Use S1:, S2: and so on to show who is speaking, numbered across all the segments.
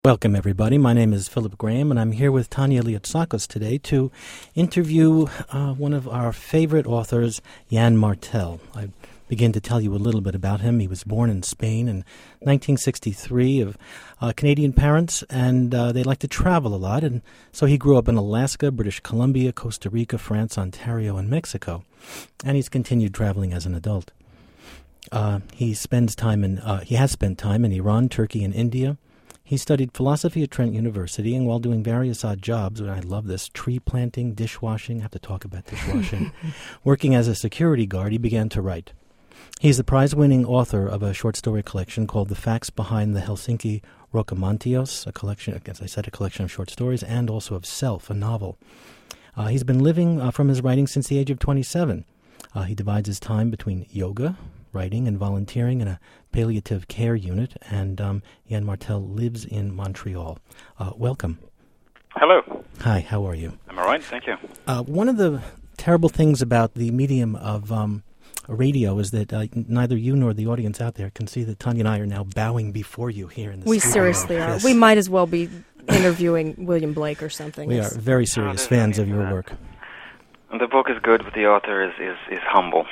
S1: Welcome, everybody. My name is Philip Graham, and I'm here with Tanya Liatsakos today to interview one of our favorite authors, Yann Martel. I begin to tell you a little bit about him. He was born in Spain in 1963 of Canadian parents, and they like to travel a lot, and so he grew up in Alaska, British Columbia, Costa Rica, France, Ontario, and Mexico, and he's continued traveling as an adult. He has spent time in Iran, Turkey, and India. He studied philosophy at Trent University, and while doing various odd jobs, and I love this, tree planting, dishwashing, I have to talk about dishwashing, working as a security guard, he began to write. He's the prize-winning author of a short story collection called The Facts Behind the Helsinki Rokamantios, a collection, as I said, a collection of short stories, and also of Self, a novel. He's been living from his writing since the age of 27. He divides his time between yoga, writing, and volunteering in a palliative care unit, and Yann Martel lives in Montreal. Welcome.
S2: Hello.
S1: Hi, how are you?
S2: I'm all right, thank you.
S1: One of the terrible things about the medium of radio is that neither you nor the audience out there can see that Tanya and I are now bowing before you here in the studio.
S3: We seriously are.
S1: Yes.
S3: We might as well be interviewing William Blake or something.
S1: We are very serious fans of your work.
S2: The book is good, but the author is humble.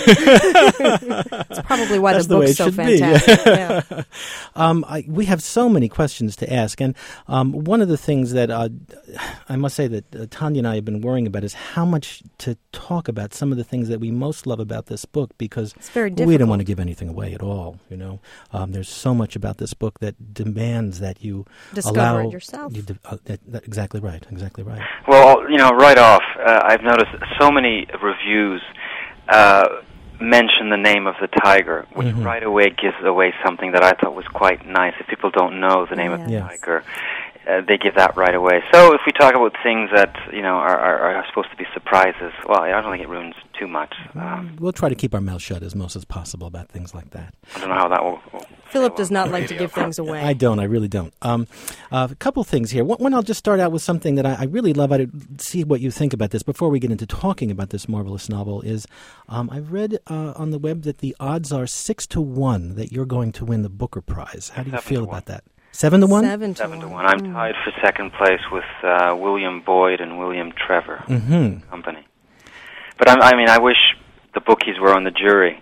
S3: That's probably why the book's so fantastic. Yeah.
S1: We have so many questions to ask, and one of the things that I must say that Tanya and I have been worrying about is how much to talk about some of the things that we most love about this book, because
S3: it's very difficult.
S1: We don't want to give anything away at all. You know, there's so much about this book that demands that you
S3: discover it yourself.
S1: Exactly right. Exactly right.
S2: Well, right off, I've noticed so many reviews mention the name of the tiger, which right away gives away something that I thought was quite nice. If people don't know the name of the tiger, they give that right away. So if we talk about things that are supposed to be surprises, well, I don't think it ruins too much.
S1: We'll try to keep our mouth shut as much as possible about things like that.
S2: I don't know how that will
S3: Philip does not like to give things away.
S1: I don't. I really don't. A couple things here. One, I'll just start out with something that I really love. I'd see what you think about this before we get into talking about this marvelous novel. Is I've read on the web that the odds are 6-1 that you're going to win the Booker Prize. How do you feel about that? 7-1?
S2: 7-1. I'm tied for second place with William Boyd and William Trevor company. But I wish the bookies were on the jury.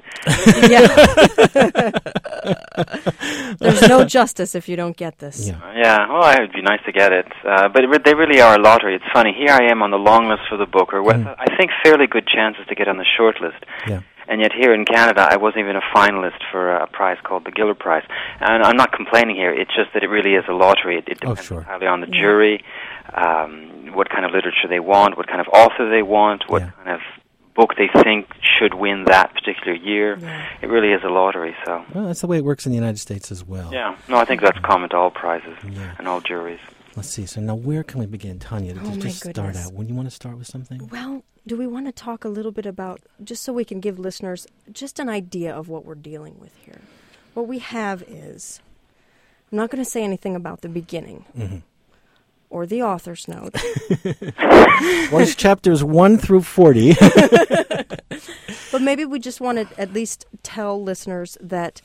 S3: There's no justice if you don't get this.
S2: Well, it'd be nice to get it. But they really are a lottery. It's funny. Here I am on the long list for the Booker with, I think, fairly good chances to get on the short list.
S1: Yeah.
S2: And yet here in Canada, I wasn't even a finalist for a prize called the Giller Prize. And I'm not complaining here. It's just that it really is a lottery. It depends entirely on the jury, what kind of literature they want, what kind of author they want, what kind of book they think should win that particular year. It really is a lottery. So.
S1: Well, that's the way it works in the United States as well.
S2: Yeah. No, I think that's common to all prizes and all juries.
S1: Let's see. So now where can we begin? Tanya, just start out. When you want to start with something?
S3: Well, do we want to talk a little bit about, just so we can give listeners just an idea of what we're dealing with here? What we have is, I'm not going to say anything about the beginning or the author's note.
S1: Well, it's chapters 1 through 40.
S3: But maybe we just want to at least tell listeners that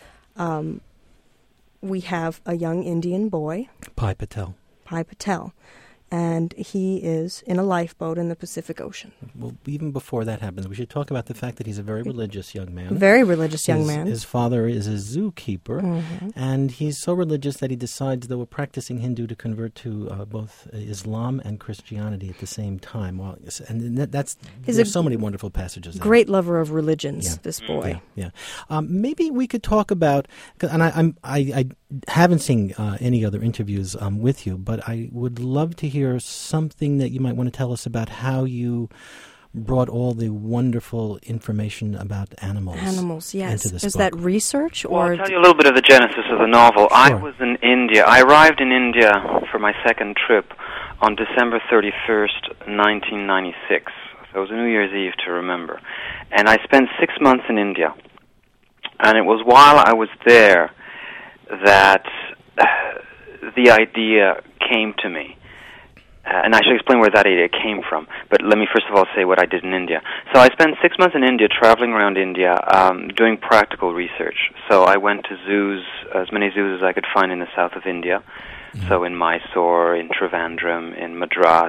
S3: we have a young Indian boy. Pai Patel. And he is in a lifeboat in the Pacific Ocean.
S1: Well, even before that happens, we should talk about the fact that he's a very religious young man.
S3: Very religious young man.
S1: His father is a zookeeper, and he's so religious that he decides, though a practicing Hindu, to convert to both Islam and Christianity at the same time. Well, and there's so many wonderful passages.
S3: Great lover of religions, this boy.
S1: Yeah. Maybe we could talk about, and I haven't seen any other interviews with you, but I would love to hear something that you might want to tell us about how you brought all the wonderful information about animals.
S3: Yes.
S1: Into this
S3: Is
S1: book.
S3: That research?
S2: Well, I'll tell you a little bit of the genesis of the novel. Sure. I was in India. I arrived in India for my second trip on December 31st, 1996. So it was a New Year's Eve to remember. And I spent 6 months in India. And it was while I was there that the idea came to me. And I should explain where that idea came from. But let me first of all say what I did in India. So I spent 6 months in India, traveling around India, doing practical research. So I went to zoos, as many zoos as I could find in the south of India, So in Mysore, in Trivandrum, in Madras.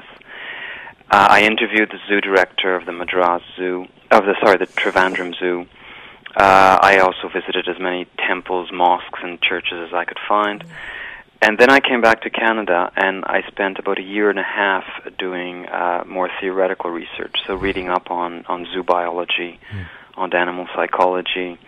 S2: I interviewed the zoo director of the the Trivandrum Zoo. I also visited as many temples, mosques, and churches as I could find. And then I came back to Canada, and I spent about a year and a half doing more theoretical research, so reading up on zoo biology, on animal psychology.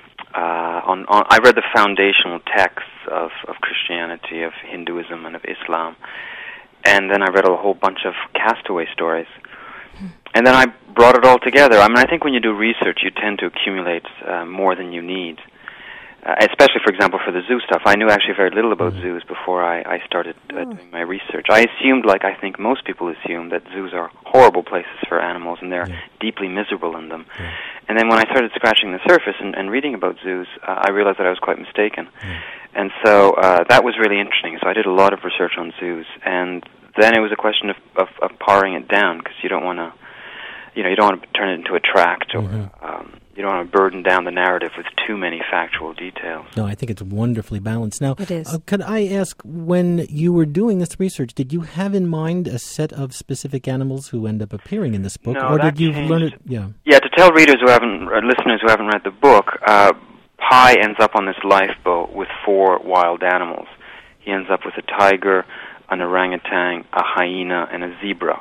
S2: I read the foundational texts of Christianity, of Hinduism, and of Islam. And then I read a whole bunch of castaway stories. And then I brought it all together. I mean, I think when you do research, you tend to accumulate more than you need. Especially, for example, for the zoo stuff. I knew actually very little about zoos before I started doing my research. I assumed, like I think most people assume, that zoos are horrible places for animals and they're deeply miserable in them. Yeah. And then when I started scratching the surface and reading about zoos, I realized that I was quite mistaken. And so that was really interesting. So I did a lot of research on zoos. And then it was a question of paring it down, because you don't want to, you don't want to turn it into a tract, or you don't want to burden down the narrative with too many factual details.
S1: No, I think it's wonderfully balanced. Now,
S3: it is.
S1: Could I ask, when you were doing this research, did you have in mind a set of specific animals who end up appearing in this book,
S2: no,
S1: or did you learn it?
S2: Yeah. To tell listeners who haven't read the book, Pi ends up on this lifeboat with 4 wild animals. He ends up with a tiger, an orangutan, a hyena, and a zebra.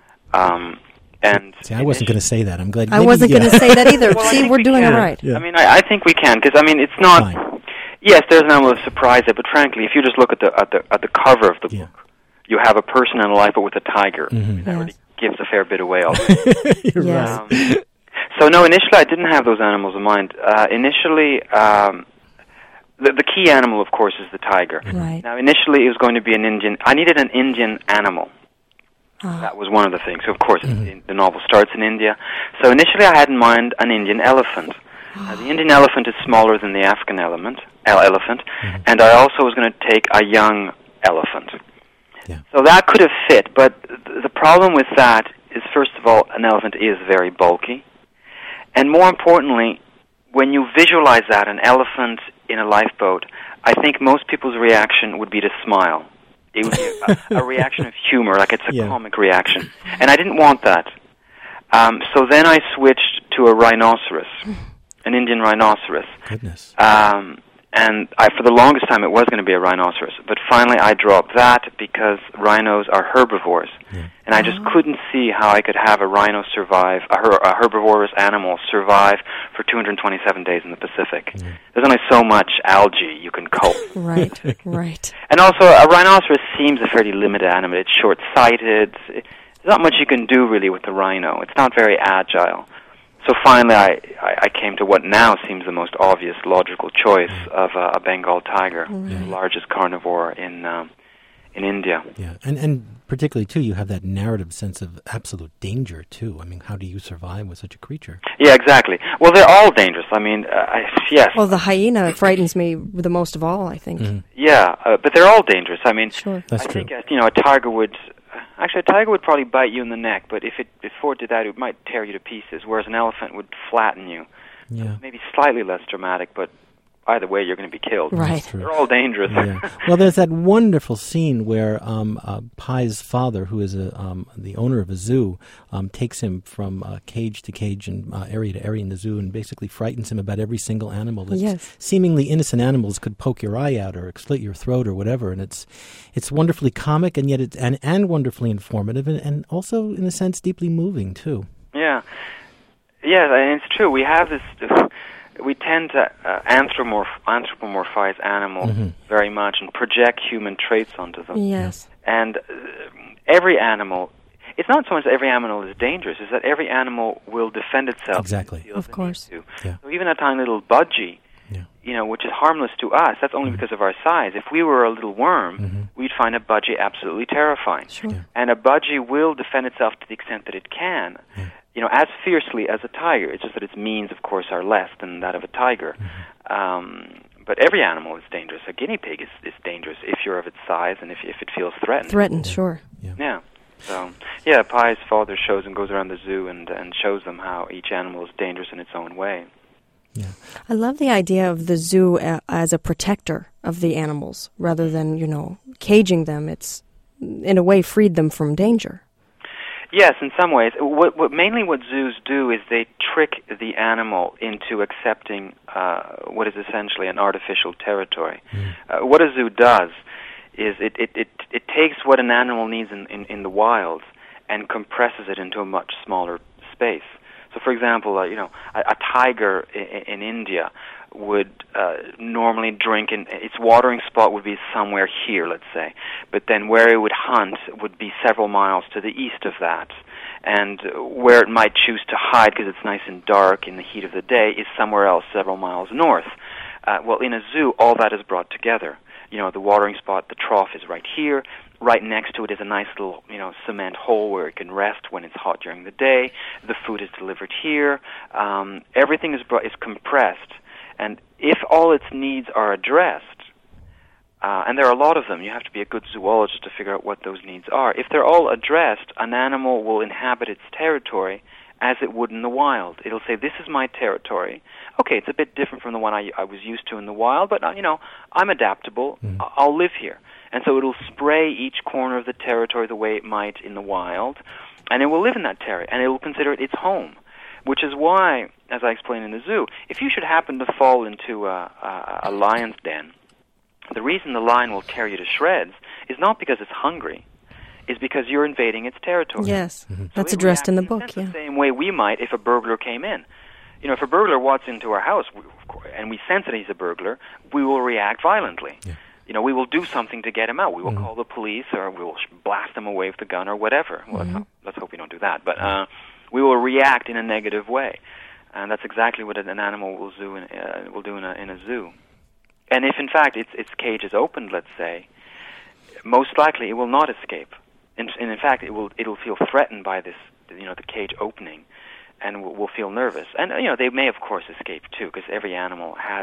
S2: And
S1: see, I wasn't going to say that. I'm glad.
S3: I wasn't going to say that either. Well, see, we're doing it right.
S2: Yeah. I mean, I think we can, because I mean, it's not. Fine. Yes, there's an animal of surprise there, but frankly, if you just look at the cover of the book, you have a person in a lifeboat with a tiger. That already gives a fair bit away.
S1: You're right.
S2: So no, initially I didn't have those animals in mind. Initially, the key animal, of course, is the tiger.
S3: Right.
S2: Now, initially it was going to be an Indian. I needed an Indian animal. That was one of the things. So, of course, the novel starts in India. So initially I had in mind an Indian elephant. Now, the Indian elephant is smaller than the African elephant, and I also was going to take a young elephant. Yeah. So that could have fit, but the problem with that is, first of all, an elephant is very bulky. And more importantly, when you visualize that, an elephant in a lifeboat, I think most people's reaction would be to smile. It would be a reaction of humor, like it's a comic reaction. And I didn't want that. So then I switched to a rhinoceros, an Indian rhinoceros.
S1: Goodness.
S2: And for the longest time it was going to be a rhinoceros. But finally I dropped that because rhinos are herbivores. Yeah. And I just couldn't see how I could have a rhino survive, a herbivorous animal survive for 227 days in the Pacific. Yeah. There's only so much algae you can cope.
S3: Right, right.
S2: And also, a rhinoceros seems a fairly limited animal. It's short-sighted. There's not much you can do, really, with the rhino. It's not very agile. So finally, I came to what now seems the most obvious, logical choice of a Bengal tiger, the largest carnivore in India.
S1: Yeah, and particularly, too, you have that narrative sense of absolute danger, too. I mean, how do you survive with such a creature?
S2: Yeah, exactly. Well, they're all dangerous. I mean, yes.
S3: Well, the hyena frightens me the most of all, I think. Mm-hmm.
S2: Yeah, but they're all dangerous. I mean,
S1: That's true.
S2: I think, a tiger would... Actually, a tiger would probably bite you in the neck, but before it did that, it might tear you to pieces, whereas an elephant would flatten you.
S1: Yeah.
S2: Maybe slightly less dramatic, but either way, you're going to be killed.
S3: Right.
S2: They're all dangerous.
S1: Yeah. Well, there's that wonderful scene where Pi's father, who is the owner of a zoo, takes him from cage to cage and area to area in the zoo and basically frightens him about every single animal. Seemingly innocent animals could poke your eye out or slit your throat or whatever, and it's wonderfully comic, and yet and wonderfully informative, and also, in a sense, deeply moving, too.
S2: Yeah. Yeah, and it's true. We have this... We tend to anthropomorphize animals very much and project human traits onto them.
S3: Yes.
S2: And every animal, it's not so much that every animal is dangerous, it's that every animal will defend itself.
S1: Exactly.
S3: Of course.
S1: Yeah.
S2: So even a tiny little budgie, which is harmless to us, that's only because of our size. If we were a little worm, we'd find a budgie absolutely terrifying.
S3: Sure.
S2: Yeah. And a budgie will defend itself to the extent that it can. Yeah. As fiercely as a tiger. It's just that its means, of course, are less than that of a tiger. But every animal is dangerous. A guinea pig is dangerous if you're of its size and if it feels threatened.
S3: Sure.
S2: Yeah. So, Pi's father goes around the zoo and shows them how each animal is dangerous in its own way.
S1: Yeah.
S3: I love the idea of the zoo as a protector of the animals rather than, caging them. It's, in a way, freed them from danger.
S2: Yes, in some ways. Mainly what zoos do is they trick the animal into accepting what is essentially an artificial territory. What a zoo does is it takes what an animal needs in the wild and compresses it into a much smaller space. So, for example, a tiger in India would normally drink, and its watering spot would be somewhere here, let's say. But then where it would hunt would be several miles to the east of that. And where it might choose to hide, because it's nice and dark in the heat of the day, is somewhere else several miles north. Well, in a zoo, all that is brought together. The watering spot, the trough is right here. Right next to it is a nice little, cement hole where it can rest when it's hot during the day. The food is delivered here. Everything is compressed. And if all its needs are addressed, and there are a lot of them, you have to be a good zoologist to figure out what those needs are. If they're all addressed, an animal will inhabit its territory as it would in the wild. It'll say, this is my territory. Okay, it's a bit different from the one I was used to in the wild, but, I'm adaptable. I'll live here. And so it'll spray each corner of the territory the way it might in the wild, and it will live in that territory, and it will consider it its home, which is why, as I explained in the zoo, if you should happen to fall into a lion's den, the reason the lion will tear you to shreds is not because it's hungry, is because you're invading its territory.
S3: Yes, that's addressed in the book,
S2: the same way we might if a burglar came in. If a burglar walks into our house, and we sense that he's a burglar, we will react violently. Yeah. We will do something to get him out. We will call the police, or we will blast him away with the gun, or whatever. Well, let's hope we don't do that. But we will react in a negative way, and that's exactly what an animal will do in a zoo. And if, in fact, its cage is opened, let's say, most likely it will not escape. And in fact, it'll feel threatened by this, the cage opening, and will feel nervous. And they may, of course, escape too, because every animal has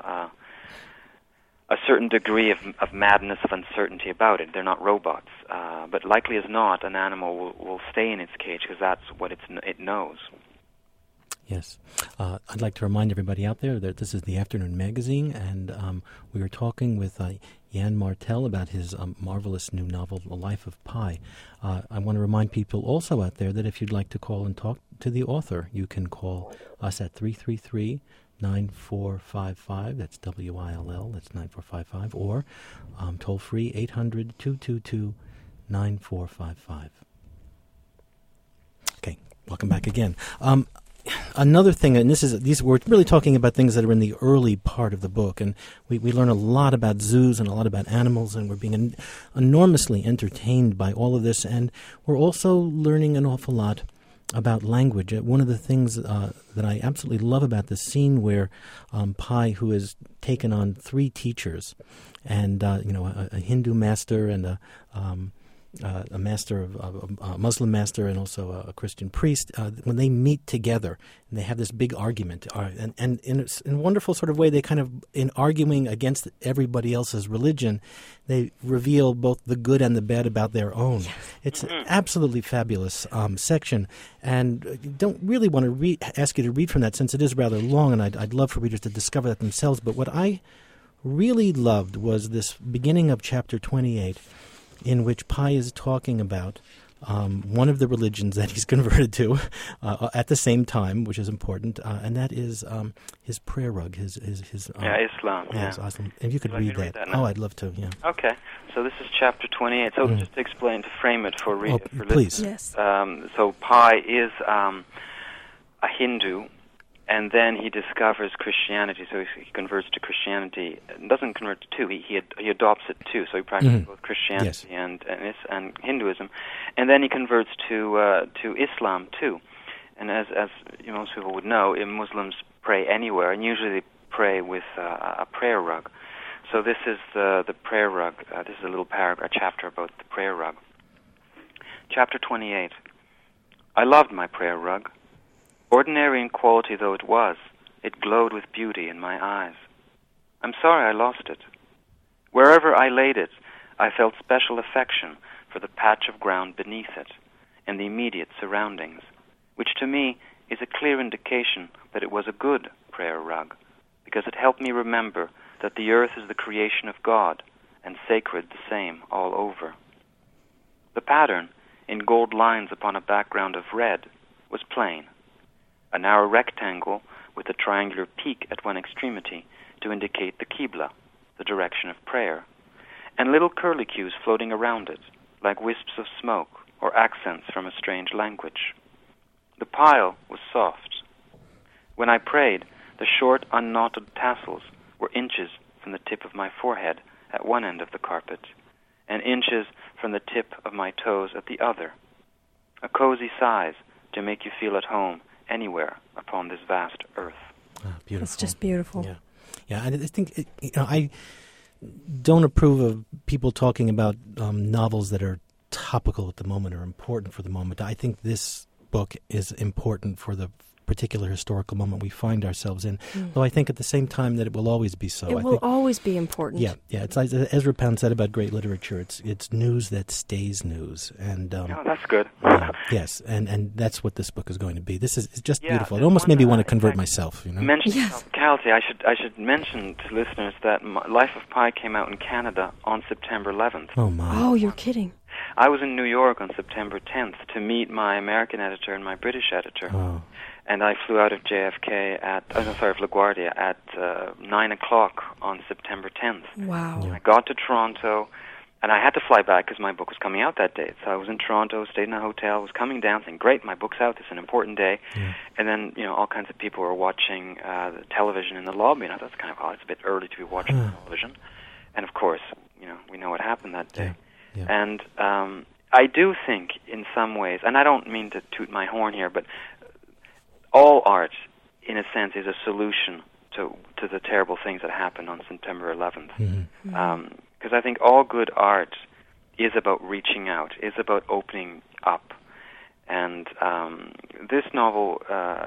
S2: a certain degree of madness, of uncertainty about it. They're not robots. But likely as not, an animal will stay in its cage because that's what it knows.
S1: Yes. I'd like to remind everybody out there that this is the Afternoon Magazine, and we were talking with Yann Martel about his marvelous new novel, The Life of Pi. I want to remind people also out there that if you'd like to call and talk to the author, you can call us at 333-9455, that's WILL, that's 9455, or toll free 800-222-9455. Okay, welcome back again. Another thing, and we're really talking about things that are in the early part of the book, and we learn a lot about zoos and a lot about animals, and we're being enormously entertained by all of this, and we're also learning an awful lot about language. One of the things that I absolutely love about the scene where Pi, who has taken on 3 teachers, and a Hindu master and a master, a Muslim master, and also a Christian priest, when they meet together and they have this big argument, and in a wonderful sort of way, they kind of, in arguing against everybody else's religion, they reveal both the good and the bad about their own. Yes. It's an absolutely fabulous section, and don't really want to ask you to read from that since it is rather long, and I'd love for readers to discover that themselves. But what I really loved was this beginning of chapter 28, in which Pi is talking about one of the religions that he's converted to at the same time, which is important, and that is his prayer rug, his
S2: Islam.
S1: Yes, Islam. If you could read that. I'd love to, yeah.
S2: Okay, so this is chapter 28. So just to explain, to frame it for readers.
S1: Please.
S3: Yes.
S2: So Pi is a Hindu, and then he discovers Christianity, so he converts to Christianity. Doesn't convert to two, he adopts it too, so he practices both Christianity and Hinduism. And then he converts to Islam too. And as most people would know, Muslims pray anywhere, and usually they pray with a prayer rug. So this is the prayer rug. This is a little paragraph, a chapter about the prayer rug. Chapter 28. I loved my prayer rug. Ordinary in quality though it was, it glowed with beauty in my eyes. I'm sorry I lost it. Wherever I laid it, I felt special affection for the patch of ground beneath it and the immediate surroundings, which to me is a clear indication that it was a good prayer rug, because it helped me remember that the earth is the creation of God, and sacred the same all over. The pattern, in gold lines upon a background of red, was plain. A narrow rectangle with a triangular peak at one extremity to indicate the Qibla, the direction of prayer, and little curlicues floating around it, like wisps of smoke or accents from a strange language. The pile was soft. When I prayed, the short, unknotted tassels were inches from the tip of my forehead at one end of the carpet, and inches from the tip of my toes at the other. A cozy size to make you feel at home anywhere upon this vast earth.
S1: Beautiful.
S3: It's just beautiful.
S1: Yeah. I think I don't approve of people talking about novels that are topical at the moment or important for the moment. I think this book is important for the particular historical moment we find ourselves in, though I think at the same time that it will always be so.
S3: It will always be important.
S1: Yeah. It's like Ezra Pound said about great literature. It's news that stays news, and
S2: that's good.
S1: Yes, and that's what this book is going to be. This is just beautiful. It almost made me want to convert myself.
S2: Mention topicality. I should mention to listeners that Life of Pi came out in Canada on September 11th.
S1: Oh my!
S3: Oh, you're kidding.
S2: I was in New York on September 10th to meet my American editor and my British editor.
S1: Oh.
S2: And I flew out of JFK LaGuardia at 9 o'clock on September 10th.
S3: Wow.
S2: I got to Toronto, and I had to fly back because my book was coming out that day. So I was in Toronto, stayed in a hotel, was coming down, saying, great, my book's out, it's an important day.
S1: Yeah.
S2: And then, all kinds of people were watching the television in the lobby, and I thought, that's kind of odd, it's a bit early to be watching television. And of course, we know what happened that day.
S1: Yeah.
S2: And I do think, in some ways, and I don't mean to toot my horn here, but all art, in a sense, is a solution to the terrible things that happened on September 11th. Because I think all good art is about reaching out, is about opening up. And this novel,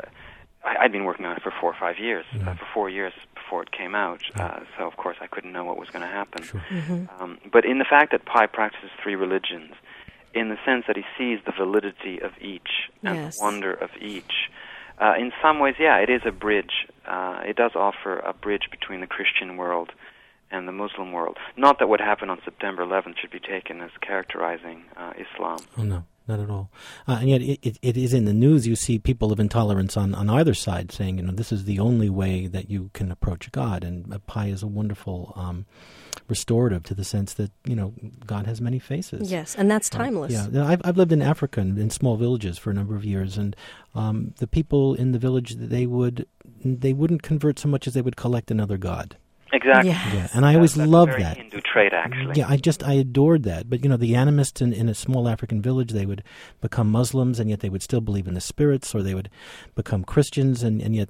S2: I'd been working on it for 4 or 5 years, for 4 years before it came out. So, of course, I couldn't know what was going to happen.
S1: Sure.
S2: But in the fact that Pi practices 3 religions, in the sense that he sees the validity of each and the wonder of each, in some ways, it is a bridge. It does offer a bridge between the Christian world and the Muslim world. Not that what happened on September 11th should be taken as characterizing Islam.
S1: Oh, no, not at all. And yet it is in the news. You see people of intolerance on either side saying, this is the only way that you can approach God. And Pi is a wonderful restorative to the sense that, God has many faces.
S3: Yes, and that's timeless.
S1: I've lived in Africa in small villages for a number of years, and the people in the village, they wouldn't convert so much as they would collect another god.
S2: Exactly.
S1: Yeah, and I always loved that.
S2: Hindu trait, actually.
S1: Yeah, I adored that. But, the animists in a small African village, they would become Muslims, and yet they would still believe in the spirits, or they would become Christians, and yet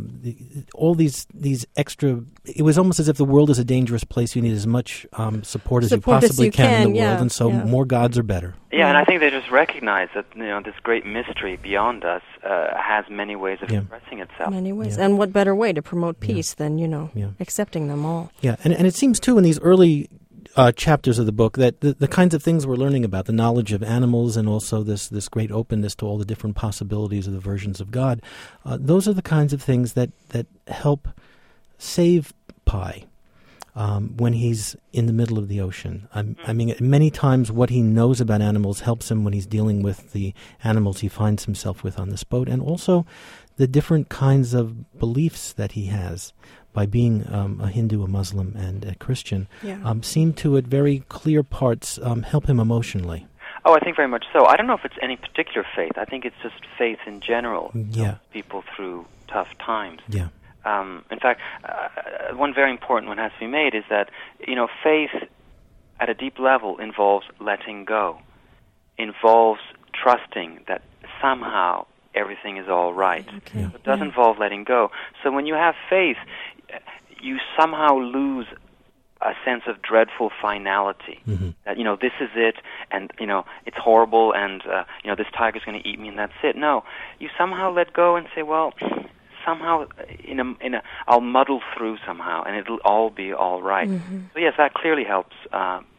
S1: all these extra... It was almost as if the world is a dangerous place. You need as much support as you possibly can in the world, and so more gods are better.
S2: Yeah, and I think they just recognize that, this great mystery beyond us has many ways of expressing itself.
S3: Many ways. And what better way to promote peace than, accepting them all.
S1: Yeah, and it seems, too, in these early chapters of the book that the kinds of things we're learning about, the knowledge of animals and also this great openness to all the different possibilities of the versions of God, those are the kinds of things that help save Pi. When he's in the middle of the ocean. I mean, many times what he knows about animals helps him when he's dealing with the animals he finds himself with on this boat, and also the different kinds of beliefs that he has by being a Hindu, a Muslim, and a Christian seem to, at very clear parts, help him emotionally.
S2: Oh, I think very much so. I don't know if it's any particular faith. I think it's just faith in general.
S1: Yeah.
S2: People through tough times.
S1: Yeah.
S2: In fact, one very important one has to be made is that, faith at a deep level involves letting go, involves trusting that somehow everything is all right.
S3: Okay. Yeah.
S2: It does involve letting go. So when you have faith, you somehow lose a sense of dreadful finality. That, this is it, and, it's horrible, and, this tiger's going to eat me, and that's it. No, you somehow let go and say, well... somehow, I'll muddle through somehow, and it'll all be all right. So yes, that clearly helps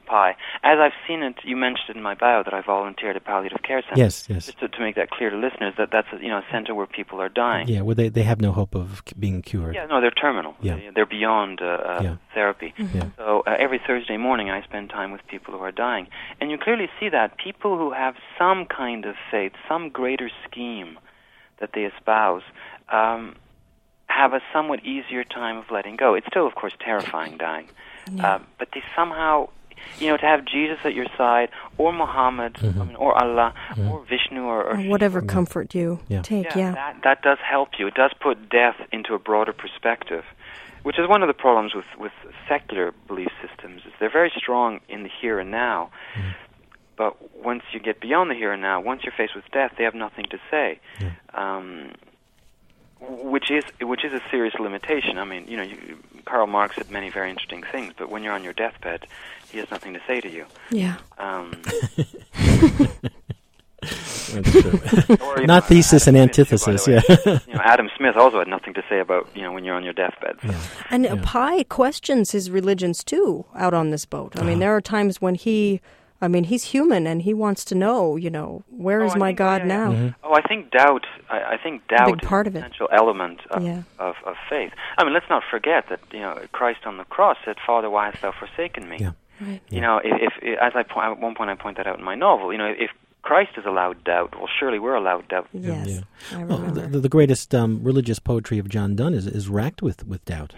S2: PI. As I've seen it, you mentioned in my bio that I volunteered at palliative care centers.
S1: Yes, yes.
S2: Just to make that clear to listeners, that's a center where people are dying.
S1: Yeah, where they have no hope of being cured.
S2: Yeah, no, they're terminal.
S1: Yeah.
S2: They're beyond therapy.
S3: Mm-hmm.
S1: Yeah.
S2: So every Thursday morning I spend time with people who are dying. And you clearly see that people who have some kind of faith, some greater scheme that they espouse, have a somewhat easier time of letting go. It's still, of course, terrifying dying.
S3: Yeah.
S2: But they somehow, to have Jesus at your side, or Muhammad, or Allah, or Vishnu, or
S3: whatever comfort you take.
S2: That does help you. It does put death into a broader perspective, which is one of the problems with secular belief systems. Is they're very strong in the here and now, but once you get beyond the here and now, once you're faced with death, they have nothing to say. Which is a serious limitation. I mean, Karl Marx said many very interesting things, but when you're on your deathbed, he has nothing to say to you.
S3: Yeah.
S1: That's true. Or, not thesis and antithesis.
S2: Too, Adam Smith also had nothing to say about when you're on your deathbed. So.
S3: Yeah. And Pi questions his religions too out on this boat. I mean, there are times when he's human and he wants to know, where is my God now?
S2: Mm-hmm. Oh, I think doubt
S3: big part
S2: is
S3: of
S2: an essential element of faith. I mean, let's not forget that, Christ on the cross said, "Father, why hast thou forsaken me?"
S3: Yeah. Right.
S2: If at one point I point that out in my novel, if Christ is allowed doubt, well, surely we're allowed doubt.
S3: Yes, I remember.
S1: Well, the greatest religious poetry of John Donne is racked with doubt.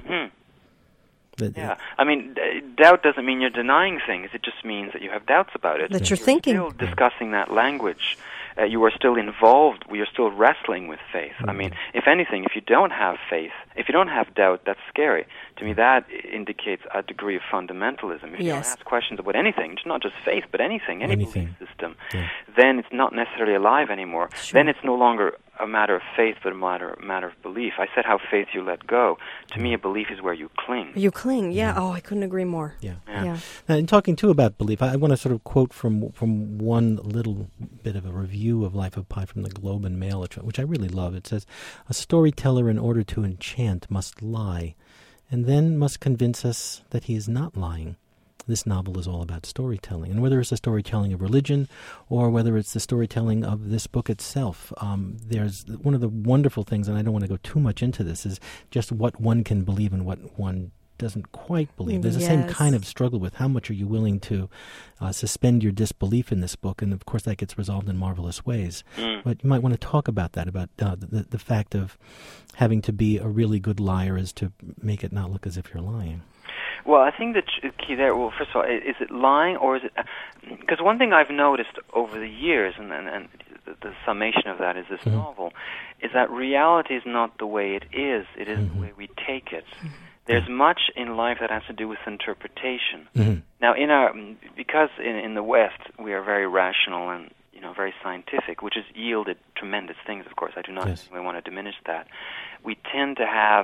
S2: I mean, doubt doesn't mean you're denying things. It just means that you have doubts about it.
S3: That you're thinking.
S2: Still discussing that language. You are still involved. We are still wrestling with faith. I mean, if anything, if you don't have faith, if you don't have doubt, that's scary. To me, that indicates a degree of fundamentalism. If you don't ask questions about anything, it's not just faith, but any belief system, then it's not necessarily alive anymore.
S3: Sure.
S2: Then it's no longer a matter of faith, but a matter of belief. I said how faith you let go. To me, a belief is where you cling.
S3: You cling, Oh, I couldn't agree more.
S1: Yeah. And talking too about belief, I want to sort of quote from one little bit of a review of Life of Pi from the Globe and Mail, which I really love. It says, "A storyteller, in order to enchant, must lie, and then must convince us that he is not lying. This novel is all about storytelling, and whether it's the storytelling of religion or whether it's the storytelling of this book itself, there's one of the wonderful things, and I don't want to go too much into this, is just what one can believe and what one doesn't quite believe. There's the same kind of struggle with how much are you willing to suspend your disbelief in this book, and of course that gets resolved in marvelous ways. But you might want to talk about that, about the fact of having to be a really good liar is to make it not look as if you're lying.
S2: Well, I think the key there, well, first of all, is it lying or is it... Because one thing I've noticed over the years, and the summation of that is this novel, is that reality is not the way it is the way we take it. There's much in life that has to do with interpretation. Now, because in the West we are very rational and very scientific, which has yielded tremendous things, of course. I do not want to diminish that. We tend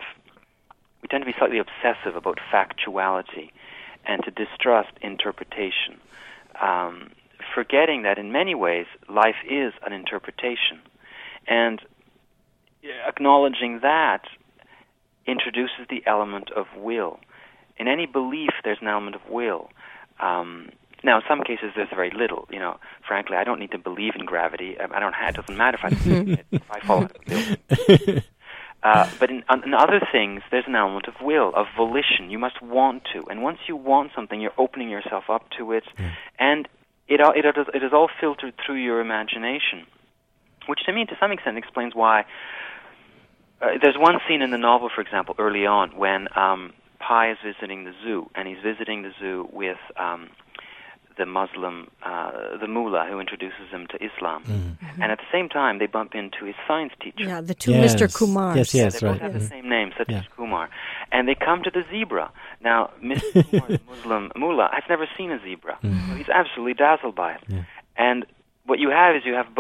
S2: to be slightly obsessive about factuality and to distrust interpretation, forgetting that in many ways life is an interpretation. And acknowledging that introduces the element of will. In any belief, there's an element of will. Now, in some cases, there's very little. Frankly, I don't need to believe in gravity. It doesn't matter if I fall out of the building. But in other things, there's an element of will, of volition. You must want to. And once you want something, you're opening yourself up to it. And it is all filtered through your imagination, which to me, to some extent, explains why... there's one scene in the novel, for example, early on, when Pi is visiting the zoo, and he's visiting the zoo with the Muslim, the mullah who introduces him to Islam. And at the same time, they bump into his science teacher.
S3: Yeah, the two Mr. Kumars.
S1: Yes,
S2: they both have the same name, Satish Kumar. And they come to the zebra. Now, Mr. Kumar, the Muslim mullah, has never seen a zebra. So he's absolutely dazzled by it. And what you have is you have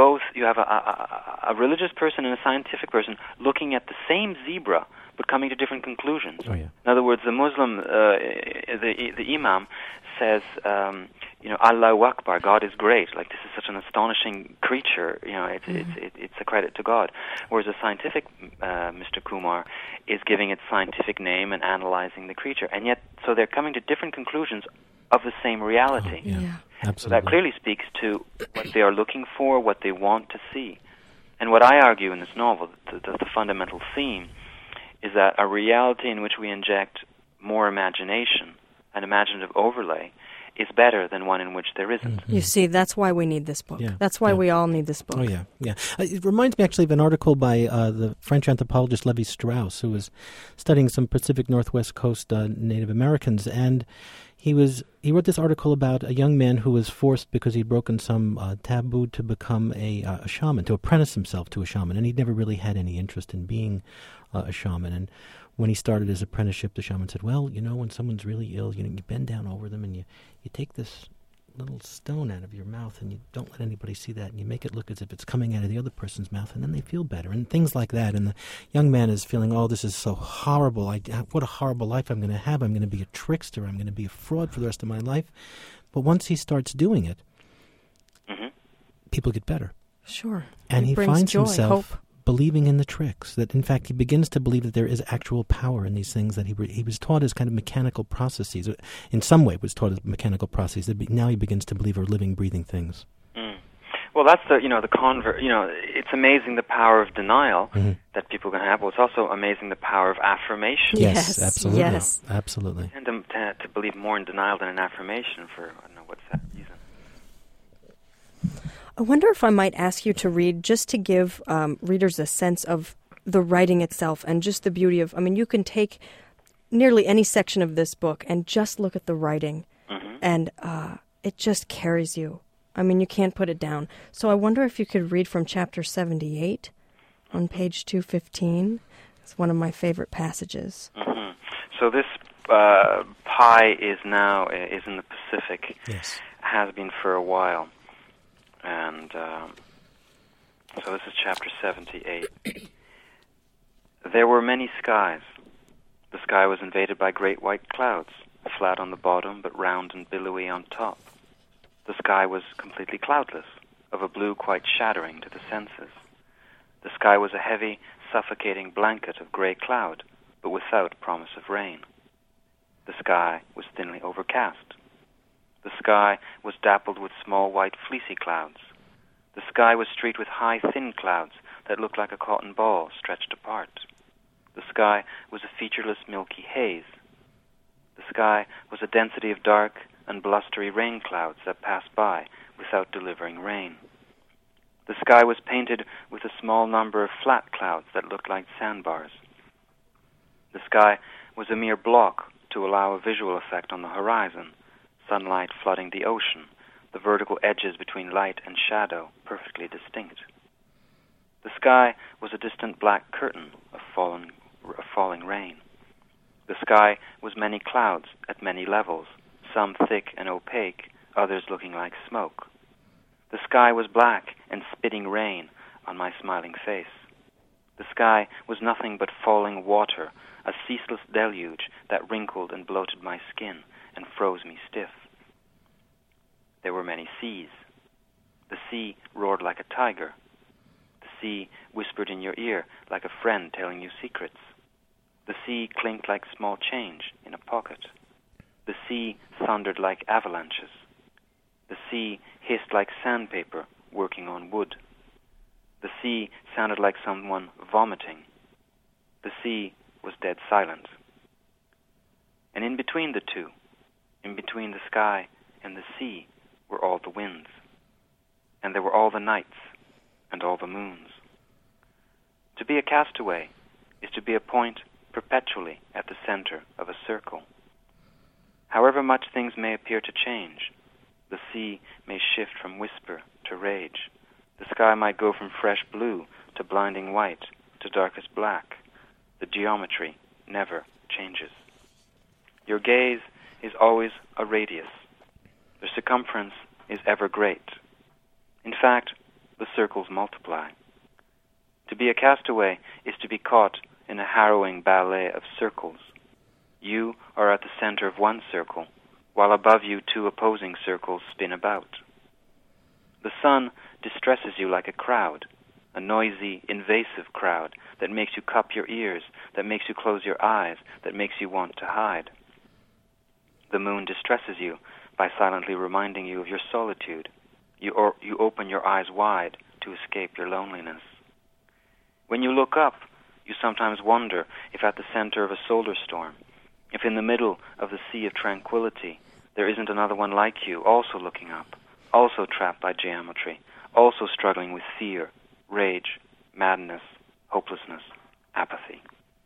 S2: a religious person and a scientific person looking at the same zebra but coming to different conclusions. In other words, the Muslim, the Imam says, Allahu Akbar, God is great. Like, this is such an astonishing creature. It's a credit to God. Whereas a scientific Mr. Kumar is giving its scientific name and analyzing the creature. And yet, so they're coming to different conclusions of the same reality.
S1: Oh, yeah. Absolutely.
S2: So that clearly speaks to what they are looking for, what they want to see. And what I argue in this novel, the fundamental theme, is that a reality in which we inject more imagination, an imaginative overlay, is better than one in which there isn't.
S3: Mm-hmm. You see, that's why we need this book. Yeah. That's why we all need this book.
S1: Oh, yeah, yeah. It reminds me actually of an article by the French anthropologist Levi Strauss, who was studying some Pacific Northwest Coast Native Americans, and he wrote this article about a young man who was forced, because he'd broken some taboo, to become a shaman, to apprentice himself to a shaman, and he'd never really had any interest in being a shaman. And when he started his apprenticeship, the shaman said, well, when someone's really ill, you bend down over them and you take this little stone out of your mouth and you don't let anybody see that, and you make it look as if it's coming out of the other person's mouth, and then they feel better, and things like that. And the young man is feeling, oh, this is so horrible. What a horrible life I'm going to have. I'm going to be a trickster. I'm going to be a fraud for the rest of my life. But once he starts doing it, people get better.
S3: Sure.
S1: And he finds
S3: joy,
S1: himself
S3: hope.
S1: Believing in the tricks, that in fact he begins to believe that there is actual power in these things that he was taught as kind of mechanical processes. In some way was taught as mechanical processes. Now he begins to believe are living, breathing things.
S2: Well, that's the convert. It's amazing the power of denial that people can have. Well, it's also amazing the power of affirmation.
S1: Yes, absolutely.
S3: Yes.
S1: Absolutely.
S2: And to believe more in denial than in affirmation for, I don't know, what's that reason?
S3: I wonder if I might ask you to read, just to give readers a sense of the writing itself and just the beauty of, you can take nearly any section of this book and just look at the writing, and it just carries you. You can't put it down. So I wonder if you could read from chapter 78 on page 215. It's one of my favorite passages.
S2: So this pie is in the Pacific.
S1: Yes.
S2: Has been for a while. And so this is chapter 78. There were many skies. The sky was invaded by great white clouds, flat on the bottom but round and billowy on top. The sky was completely cloudless, of a blue quite shattering to the senses. The sky was a heavy, suffocating blanket of gray cloud, but without promise of rain. The sky was thinly overcast. The sky was dappled with small white fleecy clouds. The sky was streaked with high thin clouds that looked like a cotton ball stretched apart. The sky was a featureless milky haze. The sky was a density of dark and blustery rain clouds that passed by without delivering rain. The sky was painted with a small number of flat clouds that looked like sandbars. The sky was a mere block to allow a visual effect on the horizon, sunlight flooding the ocean, the vertical edges between light and shadow perfectly distinct. The sky was a distant black curtain of falling rain. The sky was many clouds at many levels, some thick and opaque, others looking like smoke. The sky was black and spitting rain on my smiling face. The sky was nothing but falling water, a ceaseless deluge that wrinkled and bloated my skin and froze me stiff. There were many seas. The sea roared like a tiger. The sea whispered in your ear like a friend telling you secrets. The sea clinked like small change in a pocket. The sea thundered like avalanches. The sea hissed like sandpaper working on wood. The sea sounded like someone vomiting. The sea was dead silent. And in between the two, in between the sky and the sea, were all the winds. And there were all the nights and all the moons. To be a castaway is to be a point perpetually at the center of a circle. However much things may appear to change, the sea may shift from whisper to rage. The sky might go from fresh blue to blinding white to darkest black. The geometry never changes. Your gaze is always a radius. The circumference is ever great. In fact, the circles multiply. To be a castaway is to be caught in a harrowing ballet of circles. You are at the center of one circle, while above you two opposing circles spin about. The sun distresses you like a crowd, a noisy, invasive crowd that makes you cup your ears, that makes you close your eyes, that makes you want to hide. The moon distresses you by silently reminding you of your solitude. You open your eyes wide to escape your loneliness. When you look up, you sometimes wonder if at the center of a solar storm, if in the middle of the sea of tranquility, there isn't another one like you, also looking up, also trapped by geometry, also struggling with fear, rage, madness, hopelessness, apathy.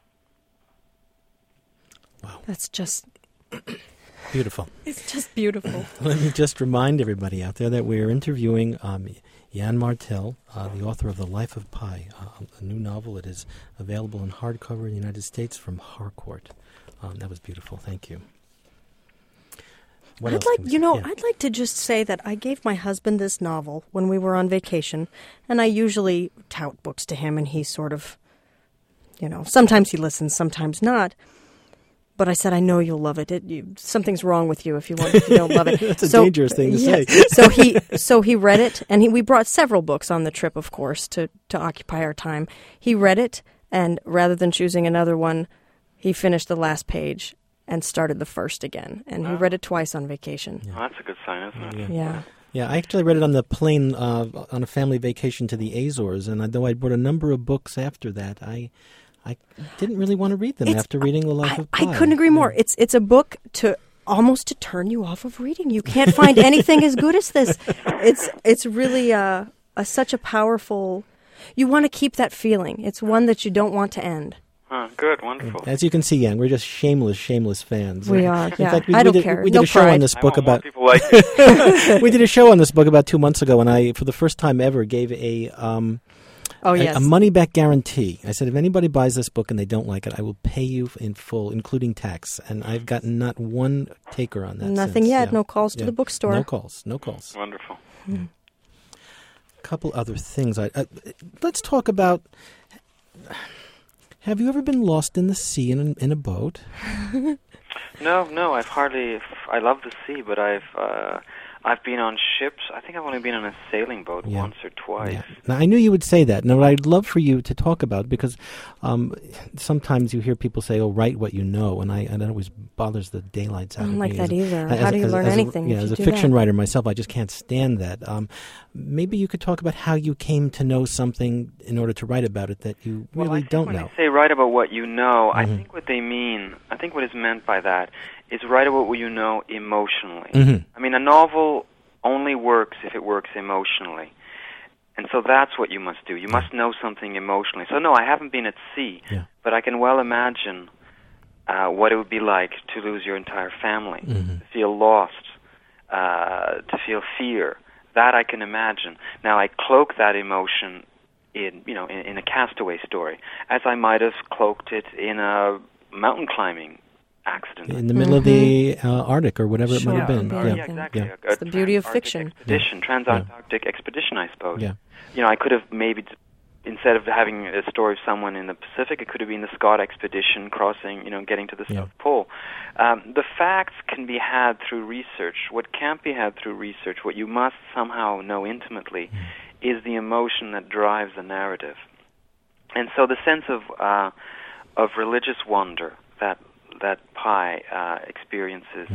S1: Wow.
S3: That's just
S1: beautiful.
S3: It's just beautiful.
S1: Let me just remind everybody out there that we're interviewing Yann Martel, the author of The Life of Pi, a new novel. It is available in hardcover in the United States from Harcourt. That was beautiful. Thank you.
S3: I'd like to just say that I gave my husband this novel when we were on vacation, and I usually tout books to him, and he sort of, sometimes he listens, sometimes not. But I said, I know you'll love it. Something's wrong with you if you don't love it.
S1: That's a dangerous thing to say.
S3: So he read it, and we brought several books on the trip, of course, to occupy our time. He read it, and rather than choosing another one, he finished the last page and started the first again. And he read it twice on vacation.
S2: Yeah. Oh, that's a good sign, isn't it?
S3: Yeah.
S1: Yeah, I actually read it on the plane on a family vacation to the Azores, and though I brought a number of books after that, I didn't really want to read them after reading The Life of Pi.
S3: I couldn't agree more. It's a book almost to turn you off of reading. You can't find anything as good as this. It's really such a powerful. You want to keep that feeling. It's one that you don't want to end.
S2: Good, wonderful.
S1: As you can see, Yann, we're just shameless fans.
S3: We are.
S1: In fact,
S3: I don't care.
S1: We did a show on this book about.
S2: People like it.
S1: We did a show on this book about 2 months ago, and I, for the first time ever, gave a money-back guarantee. I said, if anybody buys this book and they don't like it, I will pay you in full, including tax. And I've gotten not one taker on that.
S3: Nothing
S1: since.
S3: yet.
S1: Yeah.
S3: No calls to the bookstore.
S1: No calls.
S2: Wonderful.
S1: A couple other things. Let's talk about. Have you ever been lost in the sea in a boat?
S2: No. I've hardly. I love the sea, but I've been on ships. I think I've only been on a sailing boat once or twice.
S1: Yeah. Now, I knew you would say that. Now, what I'd love for you to talk about, because sometimes you hear people say, write what you know, and it always bothers the daylights out of me.
S3: I don't like that either. How do you learn anything?
S1: As a fiction writer myself, I just can't stand that. Maybe you could talk about how you came to know something in order to write about it that you really don't know.
S2: When they say write about what you know, I think what they mean, I think what is meant by that is write about what you know emotionally. I mean, a novel only works if it works emotionally. And so that's what you must do. You must know something emotionally. So no, I haven't been at sea, but I can well imagine what it would be like to lose your entire family, to feel lost, to feel fear. That I can imagine. Now, I cloak that emotion in a castaway story, as I might have cloaked it in a mountain climbing accident.
S1: In the middle of the Arctic or whatever it might have been.
S2: Yeah, exactly.
S1: Yeah.
S3: It's the beauty of fiction.
S2: Transantarctic expedition, I suppose.
S1: Yeah.
S2: I could have maybe, instead of having a story of someone in the Pacific, it could have been the Scott expedition crossing, getting to the South Pole. The facts can be had through research. What can't be had through research, what you must somehow know intimately, is the emotion that drives the narrative. And so the sense of religious wonder that Pi experiences.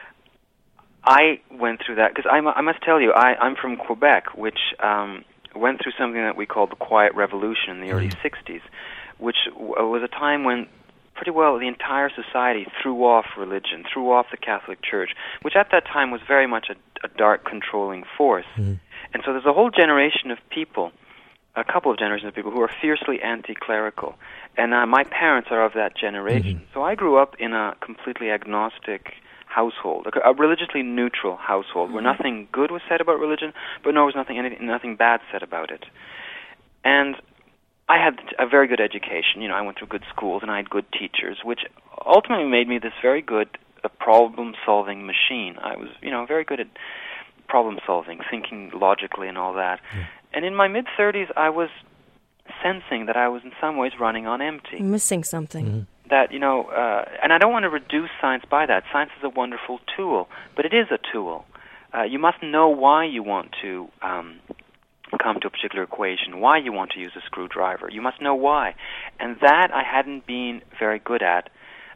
S2: I went through that because I must tell you, I'm from Quebec, which went through something that we called the Quiet Revolution in the early 60s, which was a time when pretty well the entire society threw off religion, threw off the Catholic Church, which at that time was very much a dark, controlling force. And so there's a whole generation of people, a couple of generations of people, who are fiercely anti-clerical. And my parents are of that generation. So I grew up in a completely agnostic household, a religiously neutral household, where nothing good was said about religion, but nor was nothing bad said about it. And I had a very good education. I went through good schools, and I had good teachers, which ultimately made me this very good problem-solving machine. I was, very good at problem-solving, thinking logically and all that. And in my mid-30s, I was sensing that I was in some ways running on empty.
S3: Missing something.
S2: That, and I don't want to reduce science by that. Science is a wonderful tool, but it is a tool. You must know why you want to come to a particular equation, why you want to use a screwdriver. You must know why. And that I hadn't been very good at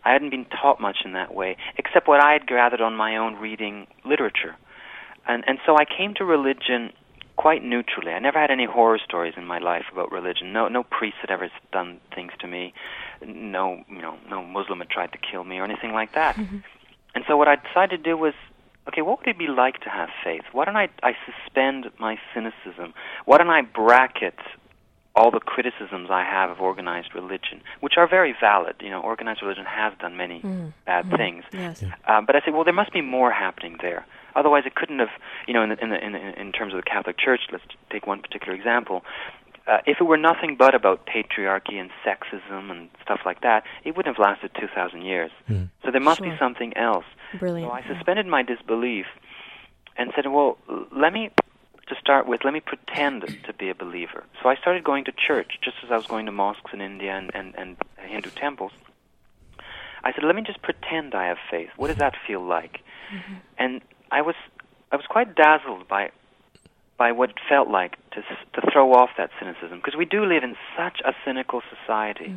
S2: I hadn't been taught much in that way, except what I had gathered on my own reading literature. And so I came to religion quite neutrally. I never had any horror stories in my life about religion. No priest had ever done things to me. No Muslim had tried to kill me or anything like that. Mm-hmm. And so what I decided to do was, okay, what would it be like to have faith? Why don't I suspend my cynicism? Why don't I bracket all the criticisms I have of organized religion, which are very valid. Organized religion has done many bad things.
S3: Yes.
S2: But I said, well, there must be more happening there. Otherwise, it couldn't have, in terms of the Catholic Church, let's take one particular example. If it were nothing but about patriarchy and sexism and stuff like that, it wouldn't have lasted 2,000 years. Mm. So there must be something else.
S3: Brilliant.
S2: So I suspended my disbelief and said, well, let me pretend to be a believer. So I started going to church, just as I was going to mosques in India and Hindu temples. I said, let me just pretend I have faith. What does that feel like? Mm-hmm. And I was quite dazzled by what it felt like to throw off that cynicism, because we do live in such a cynical society,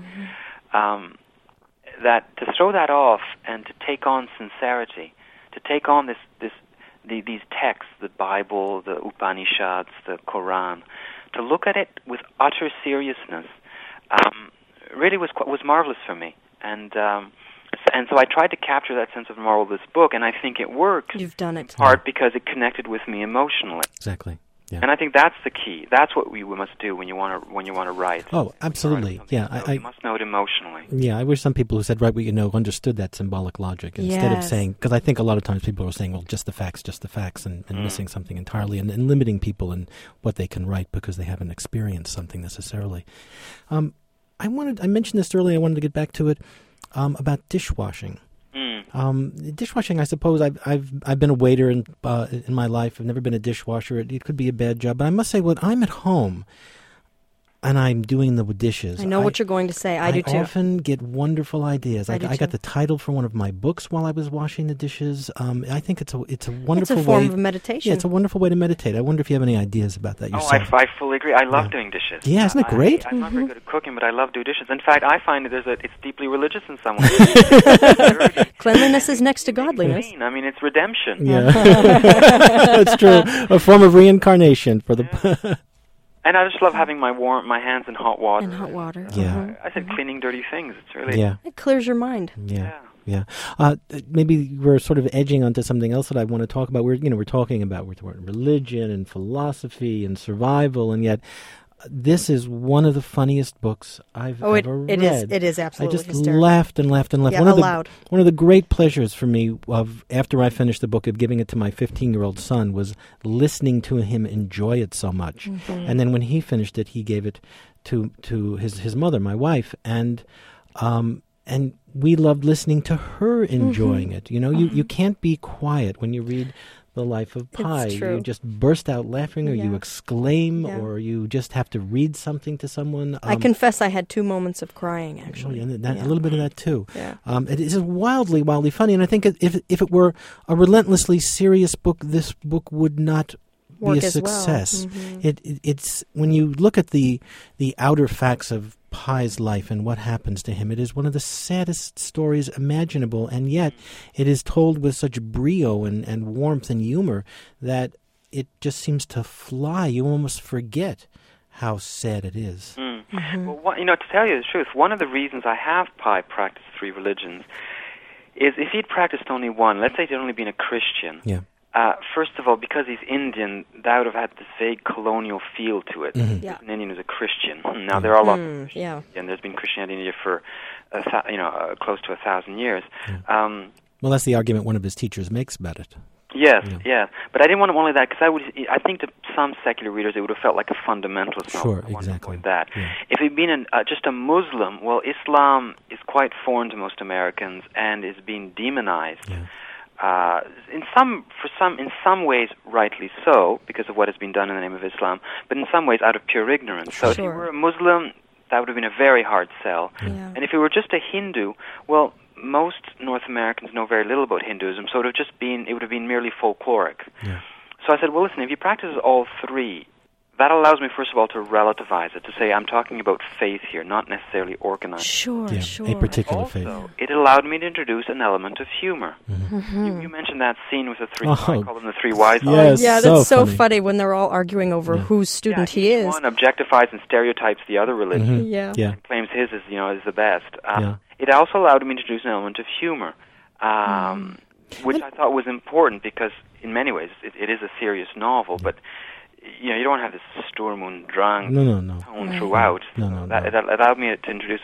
S2: that to throw that off and to take on sincerity, to take on these texts, the Bible, the Upanishads, the Quran, to look at it with utter seriousness, really was marvelous for me. And so I tried to capture that sense of marvel of this book, and I think it worked.
S3: You've done it.
S2: In part because it connected with me emotionally.
S1: Exactly. Yeah.
S2: And I think that's the key. That's what we must do when you want to write.
S1: Oh, absolutely. Yeah,
S2: you must know it emotionally.
S1: Yeah, I wish some people who said, right, we understood that symbolic logic instead of saying, because I think a lot of times people are saying, well, just the facts, and missing something entirely, and limiting people in what they can write because they haven't experienced something necessarily. I mentioned this earlier. I wanted to get back to it about dishwashing. Dishwashing, I suppose I've been a waiter in my life. I've never been a dishwasher. It could be a bad job, but I must say, when I'm at home and I'm doing the dishes,
S3: I know what you're going to say. I do too.
S1: I often get wonderful ideas. I got the title for one of my books while I was washing the dishes. I think it's a wonderful way.
S3: It's a form of meditation.
S1: Yeah, it's a wonderful way to meditate. I wonder if you have any ideas about that yourself.
S2: Oh, I fully agree. I love doing dishes.
S1: Yeah, isn't it great?
S2: I'm not very good at cooking, but I love doing dishes. In fact, I find it's deeply religious in some ways.
S3: Cleanliness is next to godliness.
S2: I mean, it's redemption.
S1: Yeah, that's true. A form of reincarnation for the.
S2: Yeah. And I just love having my hands in hot water.
S3: In hot water.
S1: Yeah.
S2: I said cleaning dirty things. It's really...
S1: Yeah.
S3: It clears your mind.
S1: Yeah. Maybe we're sort of edging onto something else that I want to talk about. We're talking about religion and philosophy and survival, and yet this is one of the funniest books I've ever read.
S3: It is absolutely
S1: I just
S3: hysterical.
S1: laughed and laughed and laughed.
S3: Yeah,
S1: One of the great pleasures for me after I finished the book of giving it to my 15-year-old son was listening to him enjoy it so much. Mm-hmm. And then when he finished it, he gave it to his mother, my wife, and we loved listening to her enjoying it. You can't be quiet when you read The Life of Pi. You just burst out laughing, or you exclaim, or you just have to read something to someone.
S3: I confess I had 2 moments of crying, actually.
S1: A little bit of that, too.
S3: Yeah.
S1: It is wildly, wildly funny, and I think if it were a relentlessly serious book, this book would not be a success.
S3: Well. Mm-hmm.
S1: It's when you look at the outer facts of Pi's life and what happens to him, it is one of the saddest stories imaginable, and yet it is told with such brio and warmth and humor that it just seems to fly. You almost forget how sad it is.
S2: Mm-hmm. Well, to tell you the truth, one of the reasons I have Pi practice 3 religions is if he'd practiced only one, let's say he'd only been a Christian.
S1: Yeah.
S2: First of all, because he's Indian, that would have had this vague colonial feel to it.
S1: Mm-hmm.
S3: Yeah.
S2: An Indian who's a Christian. Now, there are a lot of Christians,
S3: yeah.
S2: and there's been Christianity in India for close to 1,000 years.
S1: Yeah. Well, that's the argument one of his teachers makes about it.
S2: Yes, yeah. But I didn't want only that, because I think to some secular readers it would have felt like a fundamentalist novel.
S1: Sure, exactly.
S2: That.
S1: Yeah.
S2: If he'd been just a Muslim, well, Islam is quite foreign to most Americans and is being demonized.
S1: Yeah.
S2: In some ways, rightly so, because of what has been done in the name of Islam, but in some ways out of pure ignorance. So if you were a Muslim, that would have been a very hard sell.
S3: Yeah.
S2: And if you were just a Hindu, well, most North Americans know very little about Hinduism, so it would have been merely folkloric.
S1: Yeah.
S2: So I said, well, listen, if he practices all 3, that allows me, first of all, to relativize it, to say I'm talking about faith here, not necessarily organized.
S3: Sure.
S1: A particular faith.
S2: Also, it allowed me to introduce an element of humor. You mentioned that scene with the three, I call them the three wise
S1: yes,
S3: yeah, that's so funny when they're all arguing over whose student he is.
S2: One objectifies and stereotypes the other religion. And claims his is the best. It also allowed me to introduce an element of humor, which I thought was important because, in many ways, it is a serious novel, but you don't want to have this Sturm und Drang tone throughout. It allowed me to introduce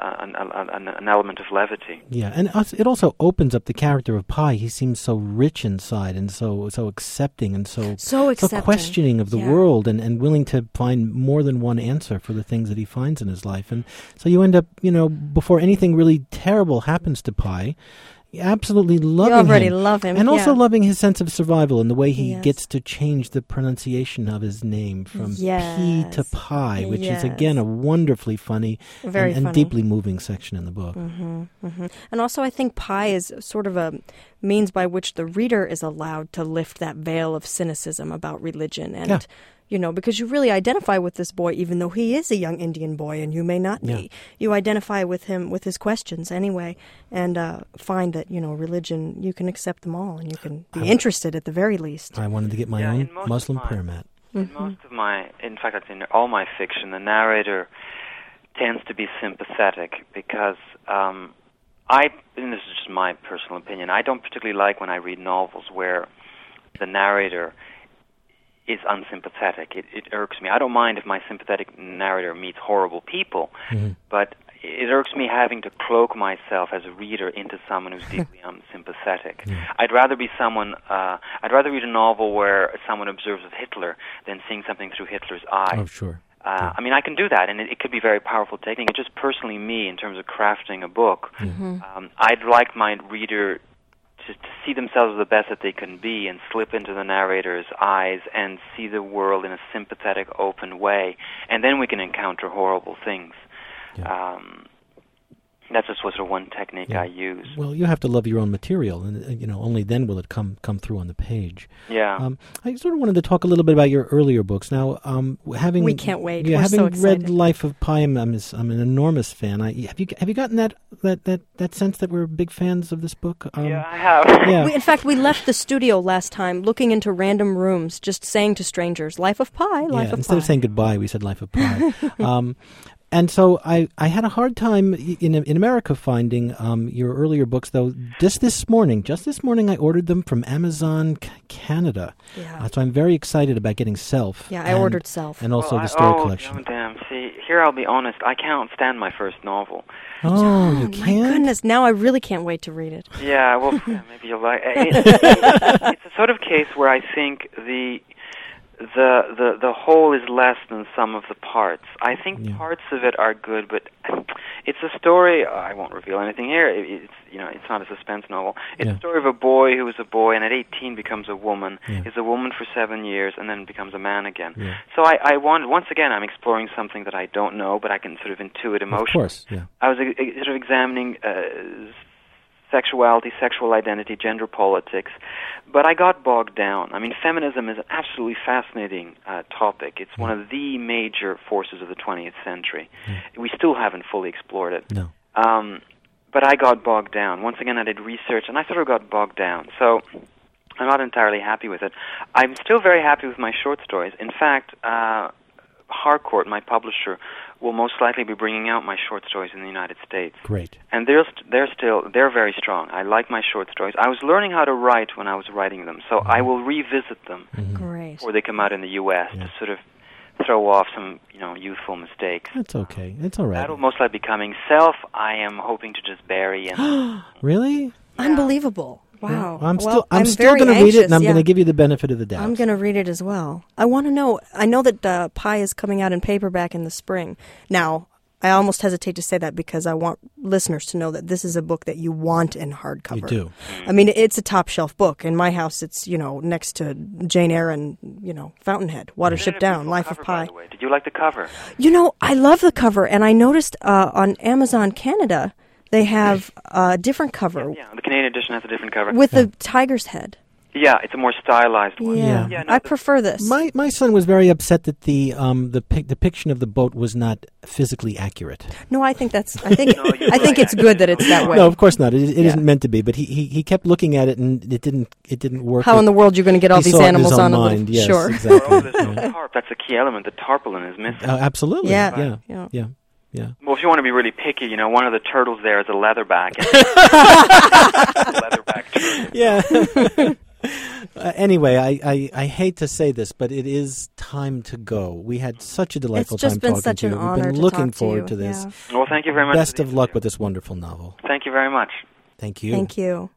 S2: an element of levity.
S1: Yeah, and it also opens up the character of Pi. He seems so rich inside and so accepting and so questioning of the world and willing to find more than one answer for the things that he finds in his life. And so you end up, before anything really terrible happens to Pi, absolutely loving him.
S3: You already love him.
S1: And also loving his sense of survival and the way he gets to change the pronunciation of his name from P to Pi, which is, again, a wonderfully funny and deeply moving section in the book.
S3: And also I think Pi is sort of a means by which the reader is allowed to lift that veil of cynicism about religion and because you really identify with this boy, even though he is a young Indian boy and you may not be. You identify with him, with his questions anyway, and find that, religion, you can accept them all and you can be interested at the very least.
S1: I wanted to get my own Muslim prayer mat.
S2: In most of in fact, I'd say in all my fiction, the narrator tends to be sympathetic because and this is just my personal opinion, I don't particularly like when I read novels where the narrator is unsympathetic. It irks me. I don't mind if my sympathetic narrator meets horrible people, but it irks me having to cloak myself as a reader into someone who's deeply unsympathetic. I'd rather be I'd rather read a novel where someone observes of Hitler than seeing something through Hitler's eyes.
S1: Oh, sure.
S2: I mean, I can do that, and it could be very powerful technique. It's just personally me in terms of crafting a book. I'd like my reader to see themselves the best that they can be and slip into the narrator's eyes and see the world in a sympathetic, open way. And then we can encounter horrible things. That's just sort of one technique I use.
S1: Well, you have to love your own material, and only then will it come through on the page.
S2: Yeah.
S1: I sort of wanted to talk a little bit about your earlier books. Now,
S3: we can't wait.
S1: Yeah,
S3: We're
S1: having
S3: so excited.
S1: read Life of Pi, I'm an enormous fan. Have you gotten that sense that we're big fans of this book?
S2: Yeah, I have.
S1: Yeah.
S3: In fact, we left the studio last time looking into random rooms, just saying to strangers, "Life of Pi, Life of Pi."
S1: Instead of saying goodbye, we said Life of Pi. And so I had a hard time in America finding your earlier books, though. Just this morning, I ordered them from Amazon Canada.
S3: Yeah.
S1: So I'm very excited about getting Self.
S3: Yeah, I ordered Self.
S1: And also the Story Collection.
S2: Oh, damn. See, here I'll be honest. I can't stand my first novel.
S1: Oh, you can't?
S3: My goodness, now I really can't wait to read it.
S2: Yeah, well, maybe you'll like it. It's a sort of case where I think the whole is less than some of the parts. I think parts of it are good, but it's a story. I won't reveal anything here. It's not a suspense novel. It's a story of a boy who is a boy, and at 18 becomes a woman. Is a woman for 7 years, and then becomes a man again. So I wanted, once again, I'm exploring something that I don't know, but I can sort of intuit emotion.
S1: Of course, yeah.
S2: I was sort of examining sexuality, sexual identity, gender politics, but I got bogged down. I mean, feminism is an absolutely fascinating topic. It's one of the major forces of the 20th century. We still haven't fully explored it.
S1: No.
S2: But I got bogged down. Once again, I did research, and I sort of got bogged down. So I'm not entirely happy with it. I'm still very happy with my short stories. In fact, Harcourt, my publisher, will most likely be bringing out my short stories in the United States.
S1: Great.
S2: And they're very strong. I like my short stories. I was learning how to write when I was writing them, so I will revisit them before they come out in the U.S. to sort of throw off some, youthful mistakes.
S1: That's okay. It's all right.
S2: That'll most likely be coming. Self, I am hoping to just bury in.
S1: Really?
S3: Yeah. Unbelievable. Wow.
S1: I'm still going to read it, and I'm going to give you the benefit of the doubt.
S3: I'm going to read it as well. I want to know, I know that Pi is coming out in paperback in the spring. Now, I almost hesitate to say that because I want listeners to know that this is a book that you want in hardcover.
S1: You do.
S3: I mean, it's a top shelf book. In my house, it's, next to Jane Eyre and, Fountainhead, Watership Down, Life of Pi.
S2: By the way. Did you like the cover?
S3: I love the cover, and I noticed on Amazon Canada, they have a different cover.
S2: Yeah, the Canadian edition has a different cover.
S3: With the tiger's head.
S2: Yeah, it's a more stylized one.
S3: Yeah, no, I prefer this.
S1: My son was very upset that the depiction of the boat was not physically accurate.
S3: No, I think it's good that it's that way.
S1: No, of course not. It isn't meant to be. But he kept looking at it, and it didn't work.
S3: How in the world you're going to get all these animals on
S1: mind? Yes,
S3: sure.
S1: Exactly.
S2: There's no tarp. That's a key element. The tarpaulin is missing.
S1: Absolutely.
S3: Yeah.
S2: Well, if you want to be really picky, one of the turtles there is a leatherback. Leatherback turtle.
S1: Yeah. Anyway, I hate to say this, but it is time to go. We had such a delightful time talking to you.
S3: It's just been such an honor.
S1: We've been looking forward to this.
S2: Yeah. Well, thank you very much.
S1: Best of luck with this wonderful novel.
S2: Thank you very much.
S1: Thank you.
S3: Thank you.